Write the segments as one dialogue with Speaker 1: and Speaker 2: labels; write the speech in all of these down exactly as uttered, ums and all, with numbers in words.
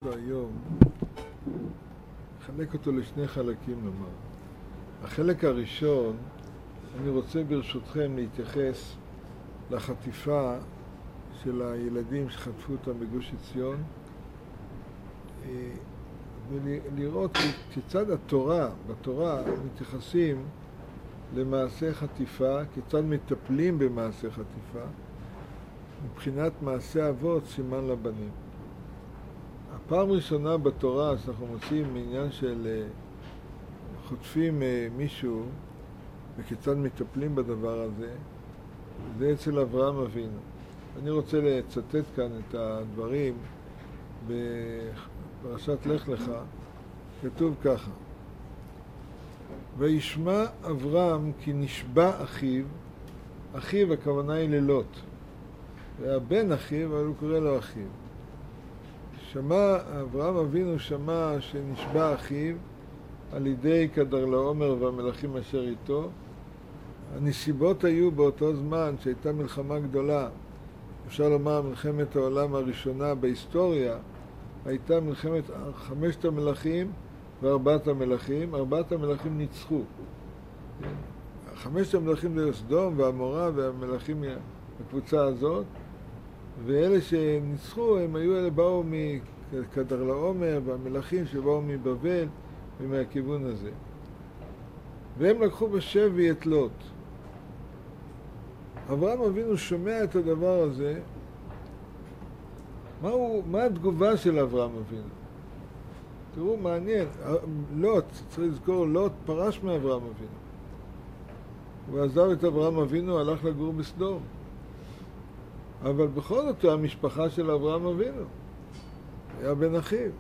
Speaker 1: אותו היום, חלק אותו לשני חלקים נאמר. החלק הראשון, אני רוצה ברשותכם להתייחס לחטיפה של הילדים שחטפו אותם בגוש עציון, ולראות כיצד התורה, בתורה מתייחסים למעשה חטיפה, כיצד מטפלים במעשה חטיפה, מבחינת מעשה אבות סימן לבנים. הפעם ראשונה בתורה שאנחנו מוצאים עניין של חוטפים מישהו וכיצד מטפלים בדבר הזה, זה אצל אברהם אבינו. אני רוצה לצטט כאן את הדברים בפרשת לך לך, כתוב ככה: וישמע אברהם כי נשבע אחיו, אחיו הכוונה היא ללוט, והבן אחיו, אבל הוא קורא לו אחיו. שמע, אברהם אבינו שמע שנשבע אחיו על ידי כדרלעומר והמלכים אשר איתו. הנסיבות היו באותו זמן שהייתה מלחמה גדולה, אפשר לומר מלחמת העולם הראשונה בהיסטוריה, הייתה מלחמת חמשת המלכים וארבעת המלכים. ארבעת המלכים ניצחו. חמשת המלכים זה סדום ועמורה והמלכים מהקבוצה הזאת, ואלה שניצחו הם היו אלה באו מכדרלעומר והמלכים שבאו מבבל ומהכיוון הזה, והם לקחו בשבי את לוט. אברהם אבינו שומע את הדבר הזה. מה, הוא, מה התגובה של אברהם אבינו? תראו, מעניין. לוט, צריך לזכור, לוט פרש מאברהם אבינו. הוא עזב את אברהם אבינו, הלך לגור בסדום. אבל בכל זאת הוא המשפחה של אברהם אבינו. היה בן אחיו.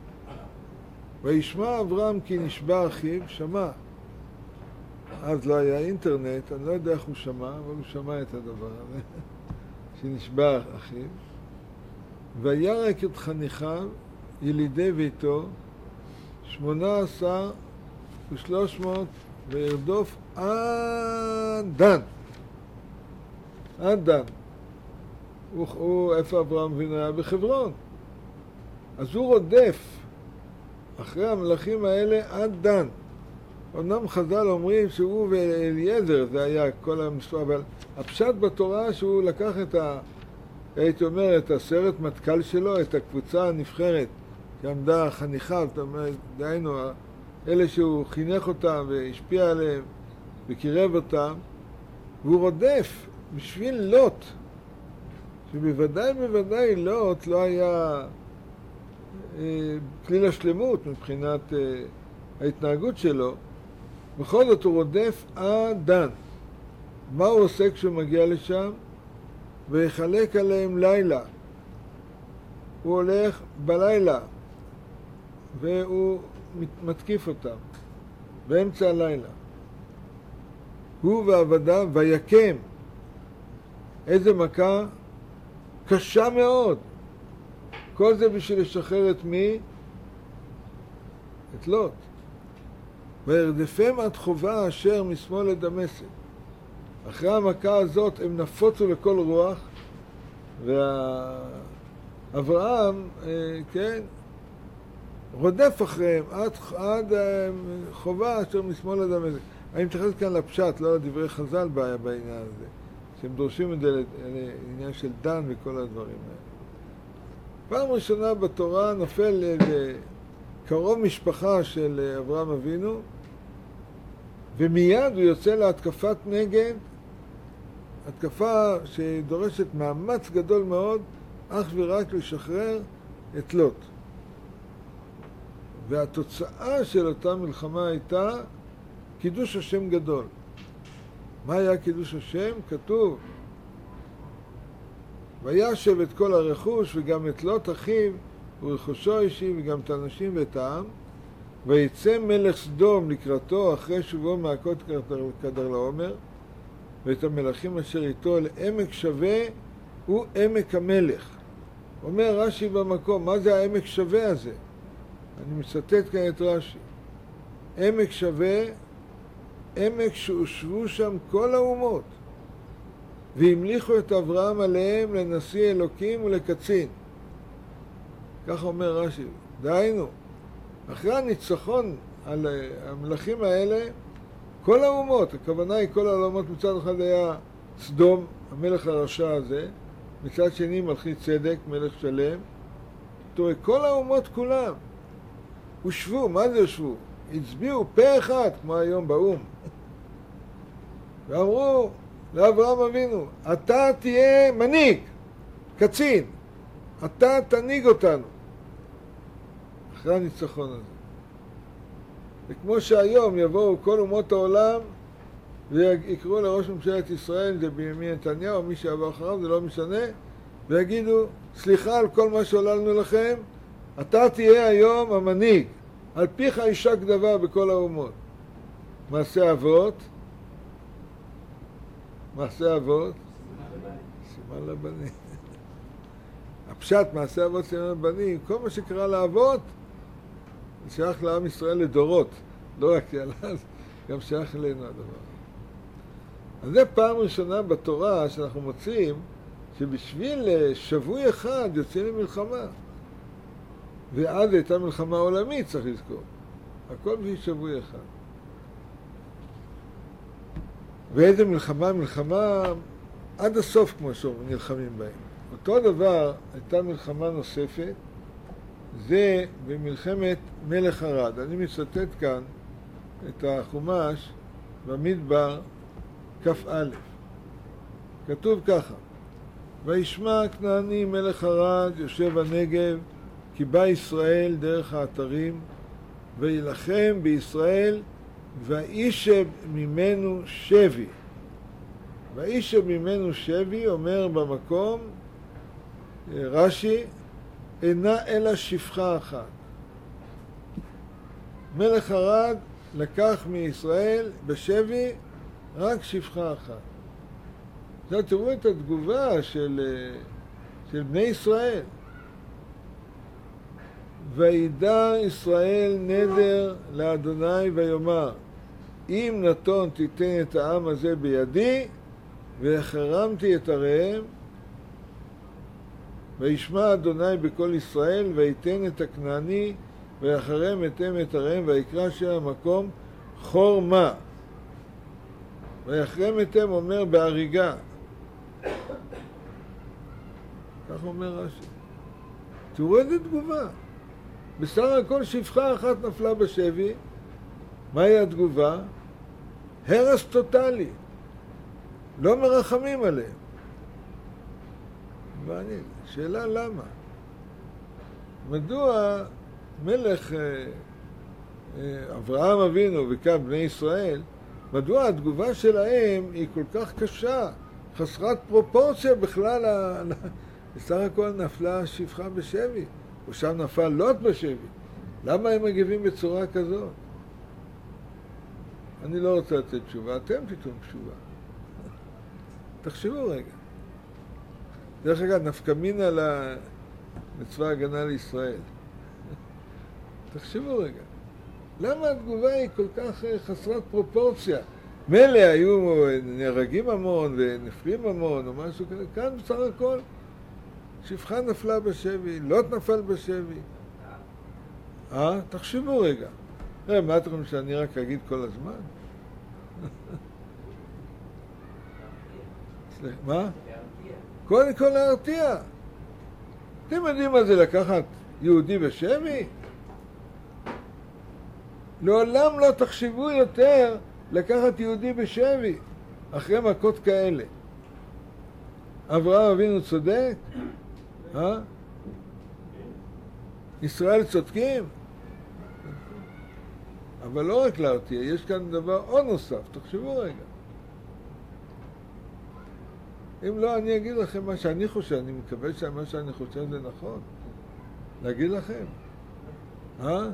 Speaker 1: וישמע אברהם כי נשבע אחיו, שמע. אז לא היה אינטרנט, אני לא יודע איך הוא שמע, אבל הוא שמע את הדבר הזה, שנשבע אחיו. וירק את חניכיו, ילידי ביתו, שמונה עשר ושלוש מאות, וירדוף עד דן. עד דן. הוא, הוא, איפה אברהם אבינו היה? בחברון. אז הוא רודף אחרי המלכים האלה עד דן. אמנם חז"ל אומרים שהוא ואליעזר, זה היה כל המספר, אבל הפשט בתורה שהוא לקח את ה... הייתי אומר, את הסרט מטכ"ל שלו, את הקבוצה הנבחרת שעמדה חניכיו, זאת אומרת, דהיינו, אלה שהוא חינך אותם והשפיע עליהם וקירב אותם, והוא רודף בשביל לוט, שבוודאי בוודאי לוט לא היה אה, כליל השלמות מבחינת אה, ההתנהגות שלו. בכל זאת הוא רודף עד דן. מה הוא עושה כשהוא מגיע לשם? ויחלק עליהם לילה. הוא הולך בלילה והוא מתקיף אותם באמצע הלילה. הוא ועבדיו ויקם. איזה מכה קשה מאוד. כל זה בשביל לשחרר את מי? את לוט. וירדפם עד חובה אשר משמאל לדמשק. אחרי המכה הזאת הם נפוצו לכל רוח, ואברהם, כן, רודף אחריהם עד, עד חובה אשר משמאל לדמשק. אני מתייחס כאן לפשט, לא לדברי חז"ל בעיה בעניין הזה, שהם דורשים את זה לעניין של דן וכל הדברים האלה. פעם ראשונה בתורה נופל קרוב משפחה של אברהם אבינו, ומיד הוא יוצא להתקפת נגד, התקפה שדורשת מאמץ גדול מאוד, אך ורק לשחרר את לוט. והתוצאה של אותה מלחמה הייתה קידוש השם גדול. מה היה קידוש השם? כתוב, וישב את כל הרכוש וגם את לוט אחיו ורכושו אישי וגם את האנשים ואת העם, ויצא מלך סדום לקראתו אחרי שובו מהכות כדרלעומר, ואת המלכים אשר איתו לעמק שווה הוא עמק המלך. אומר רש"י במקום, מה זה העמק שווה הזה? אני מצטט כאן את רש"י. עמק שווה, עמק שהושבו שם כל האומות, והמליכו את אברהם עליהם לנשיא אלוקים ולקצין. כך אומר רש"י. דהיינו, אחרי הניצחון על המלכים האלה, כל האומות, הכוונה היא כל העולמות, מצד אחד היה סדום, המלך הרשע הזה, מצד שני מלכי צדק, מלך שלם. תראה, כל האומות כולם הושבו, מה זה הושבו? הצביעו פה אחד, כמו היום באום. ואמרו לאברהם אבינו, אתה תהיה מנהיג, קצין, אתה תנהיג אותנו. אחרי הניצחון הזה. וכמו שהיום יבואו כל אומות העולם ויקראו לראש ממשלת ישראל, זה בנימין נתניהו, מי שעבר אחריו, זה לא משנה, ויגידו, סליחה על כל מה שעוללנו לכם, אתה תהיה היום המנהיג, על פיך יישק דבר בכל האומות. מעשה אבות, מעשה אבות, סימן לבנים. הפשט, מעשה אבות סימן לבנים, כל מה שקרה לאבות, זה שייך לעם ישראל לדורות, לא רק ילד, גם שייך אלינו הדבר. אז זה פעם ראשונה בתורה שאנחנו מוצאים שבשביל שבוי אחד יוצאים למלחמה. ואז הייתה מלחמה עולמית, צריך לזכור. הכל בשביל שבוי אחד. ואיזה מלחמה? מלחמה עד הסוף, כמו שאומרים, נלחמים בהם. אותו דבר, הייתה מלחמה נוספת, זה במלחמת מלך ארד. אני מצטט כאן את החומש במדבר כ"א. כתוב ככה: וישמע כנעני מלך ארד יושב בנגב, כי בא ישראל דרך האתרים, וילחם בישראל, ואישב ממנו שבי. ואישב ממנו שבי, אומר במקום רש"י, אינה אלא שפחה אחת. מלך ארד לקח מישראל בשבי רק שפחה אחת. עכשיו תראו את התגובה של, של בני ישראל. וידע ישראל נדר לאדוני ויאמר, אם נתון תיתן את העם הזה בידי, והחרמתי את עריהם, וישמע אדוני בכל ישראל, ויתן את הכנעני, ויחרם אתם את עריהם, ויקרא שם המקום חורמה. ויחרם אתם אומר בהריגה. כך אומר רש"י. תראו איזה תגובה. בסך הכל שפחה אחת נפלה בשבי. מהי התגובה? הרס טוטלי. לא מרחמים עליהם. מעניין. שאלה למה? מדוע מלך אברהם אבינו וכאן בני ישראל, מדוע התגובה שלהם היא כל כך קשה, חסרת פרופורציה בכלל, בסך הכל נפלה שפחה בשבי, או שם נפל לוט בשבי. למה הם מגיבים בצורה כזאת? אני לא רוצה לתת תשובה, אתם תיתנו תשובה. תחשבו רגע. דרך אגב, נפקא מינה לצבא הגנה לישראל. תחשבו רגע. למה התגובה היא כל כך חסרת פרופורציה? מלא היו נהרגים המון ונפלים המון או משהו כזה. כאן בסך הכל שפחה נפלה בשבי, לוט נפל בשבי. אה? תחשבו רגע. אה, מה אתם חושבים שאני רק אגיד כל הזמן? סליחה, מה? קודם כל להרתיע. אתם יודעים מה זה לקחת יהודי בשבי? לעולם לא תחשבו יותר לקחת יהודי בשבי אחרי מכות כאלה. אברהם אבינו צודק? אה? ישראל צודקים? אבל לא רק להרתיע, יש כאן דבר עוד נוסף, תחשבו רגע. אם לא, אני אגיד לכם מה שאני חושב, אני מקווה שמה שאני חושב זה נכון. להגיד לכם. אה?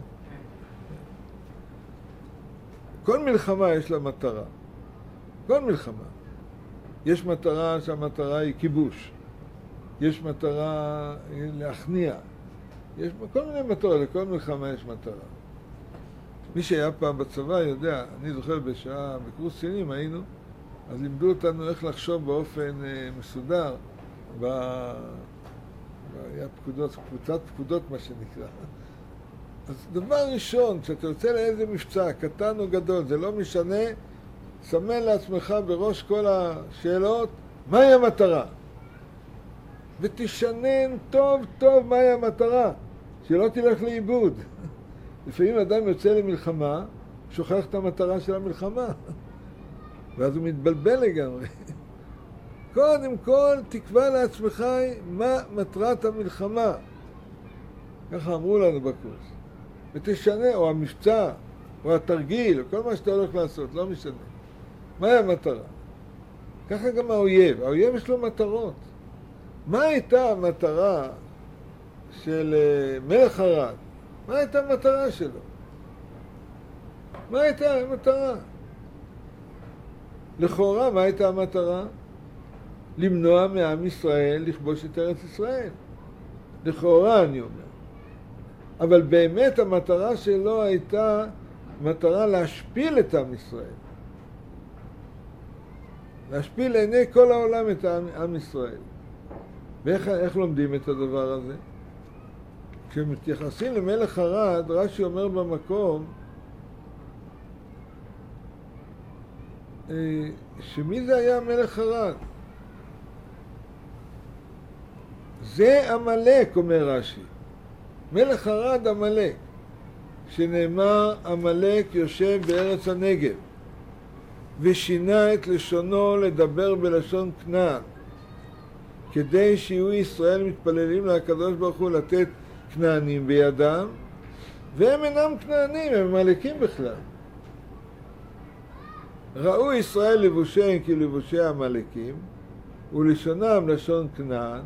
Speaker 1: כל מלחמה יש לה מטרה. כל מלחמה. יש מטרה שהמטרה היא כיבוש. יש מטרה להכניע. יש כל מיני מטרות, לכל מלחמה יש מטרה. מי שהיה פעם בצבא יודע, אני זוכר בשעה, בקורס קצינים היינו, אז לימדו אותנו איך לחשוב באופן אה, מסודר ב... היה פקודות, קבוצת פקודות מה שנקרא. אז דבר ראשון, כשאתה יוצא לאיזה מבצע, קטן או גדול, זה לא משנה, סמן לעצמך בראש כל השאלות, מהי המטרה? ותשנן טוב טוב מהי המטרה, שלא תלך לאיבוד. לפעמים אדם יוצא למלחמה, שוכח את המטרה של המלחמה, ואז הוא מתבלבל לגמרי. קודם כל, תקבע לעצמך מה מטרת המלחמה. ככה אמרו לנו בקורס. ותשנה, או המבצע, או התרגיל, או כל מה שאתה הולך לעשות, לא משנה. מהי המטרה? ככה גם האויב. האויב יש לו מטרות. מה הייתה המטרה של מלך ארד? מה הייתה המטרה שלו? מה הייתה המטרה? לכאורה, מה הייתה המטרה? למנוע מעם ישראל לכבוש את ארץ ישראל. לכאורה אני אומר. אבל באמת המטרה שלו הייתה מטרה להשפיל את עם ישראל. להשפיל לעיני כל העולם את עם, עם ישראל. ואיך איך לומדים את הדבר הזה? כשמתייחסים למלך ארד, רש"י אומר במקום, שמי זה היה מלך ארד? זה עמלק, אומר רש"י. מלך ארד עמלק, שנאמר עמלק יושב בארץ הנגב, ושינה את לשונו לדבר בלשון כנען, כדי שיהיו ישראל מתפללים לקדוש ברוך הוא לתת כנענים בידם, והם אינם כנענים, הם עמלקים בכלל. ראו ישראל לבושיהם כלבושי עמלקים, ולשונם לשון כנען,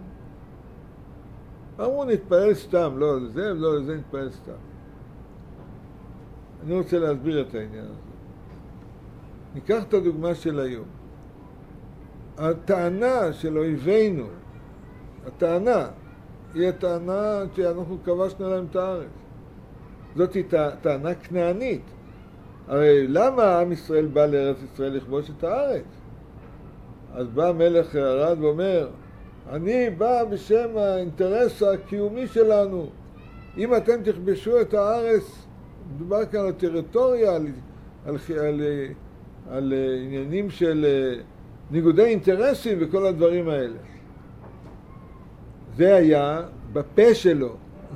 Speaker 1: אמרו נתפלל סתם, לא לזה, לא לזה נתפלל סתם. אני רוצה להסביר את העניין הזה. ניקח את הדוגמה של היום. הטענה של אויבינו, הטענה, היא הטענה שאנחנו כבשנו להם את הארץ. זאת היא טענה כנענית. הרי למה עם ישראל בא לארץ ישראל לכבוש את הארץ? אז בא מלך ארד ואומר, אני בא בשם האינטרס הקיומי שלנו. אם אתם תכבשו את הארץ, מדובר כאן על טריטוריה, על, על, על, על עניינים של ניגודי אינטרסים וכל הדברים האלה. זה היה בפה שלו.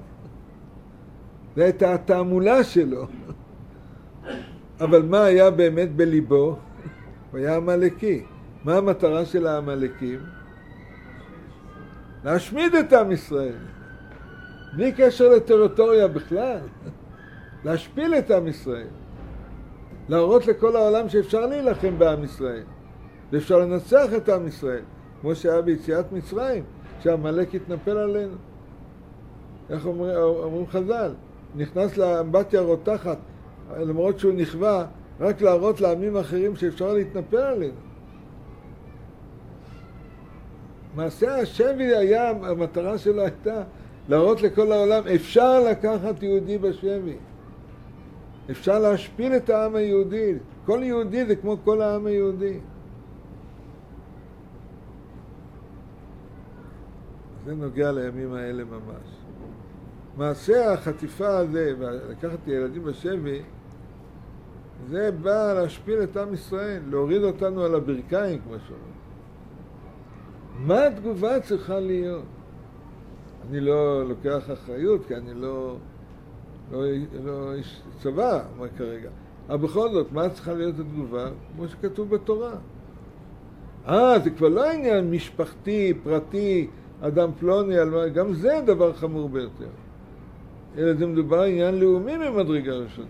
Speaker 1: זה הייתה התעמולה שלו. אבל מה היה באמת בליבו? הוא היה עמלקי. מה המטרה של העמלקים? להשמיד את עם ישראל. בלי קשר לטריטוריה בכלל. להשפיל את עם ישראל. להראות לכל העולם שאפשר להילחם בעם ישראל. ואפשר לנצח את עם ישראל. כמו שהיה ביציאת מצרים, שהעמלק התנפל עלינו. איך אומרים, אומרים חז"ל? נכנס לאמבטיה רותחת, למרות שהוא נכווה, רק להראות לעמים אחרים שאפשר להתנפל עלינו. מעשה השבי היה, המטרה שלו הייתה להראות לכל העולם, אפשר לקחת יהודי בשבי. אפשר להשפיל את העם היהודי. כל יהודי זה כמו כל העם היהודי. זה נוגע לימים האלה ממש. מעשה החטיפה הזה, ולקחת ילדים בשבי, זה בא להשפיל את עם ישראל, להוריד אותנו על הברכיים, כמו שאומרים. מה התגובה צריכה להיות? אני לא לוקח אחריות, כי אני לא, לא, לא איש צבא, מה כרגע. אבל בכל זאת, מה צריכה להיות התגובה? כמו שכתוב בתורה. אה, זה כבר לא עניין משפחתי, פרטי, אדם פלוני, גם זה דבר חמור ביותר. אלא זה מדובר עניין לאומי ממדרגה ראשונה.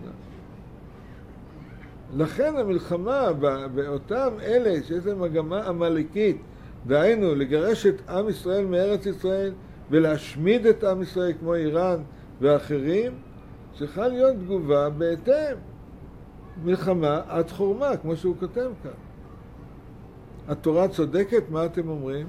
Speaker 1: לכן המלחמה באותם אלה שיש להם מגמה עמלקית, דהיינו לגרש את עם ישראל מארץ ישראל ולהשמיד את עם ישראל כמו איראן ואחרים, צריכה להיות תגובה בהתאם. מלחמה עד חורמה, כמו שהוא כותב כאן. התורה צודקת, מה אתם אומרים?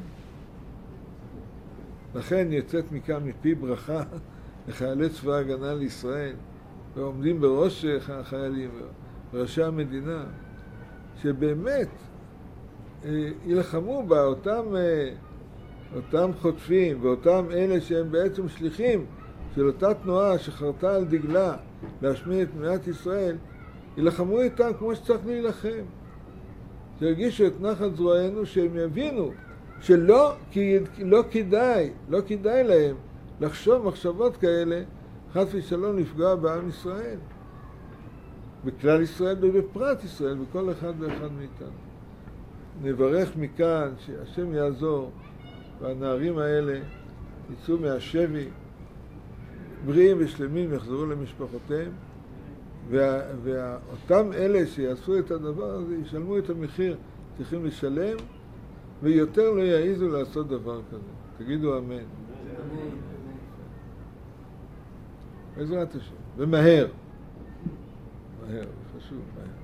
Speaker 1: לכן יצאת מכאן מפי ברכה לחיילי צבא ההגנה לישראל, ועומדים בראש החיילים, בראשי המדינה, שבאמת ילחמו באותם אותם חוטפים ואותם אלה שהם בעצם שליחים של אותה תנועה שחרתה על דגלה להשמיד את מדינת ישראל, ילחמו איתם כמו שצריך להילחם. שירגישו את נחת זרוענו, שהם יבינו שלא כי, לא כדאי, לא כדאי להם לחשוב מחשבות כאלה, חס ושלום לפגוע בעם ישראל. בכלל ישראל ובפרט ישראל, בכל אחד ואחד מאיתנו. נברך מכאן שהשם יעזור והנערים האלה יצאו מהשבי בריאים ושלמים, יחזרו למשפחותיהם, וה, ואותם אלה שיעשו את הדבר הזה ישלמו את המחיר צריכים לשלם, ויותר לא יעיזו לעשות דבר כזה. תגידו אמן. בעזרת השם. ומהר. מהר, חשוב, מהר.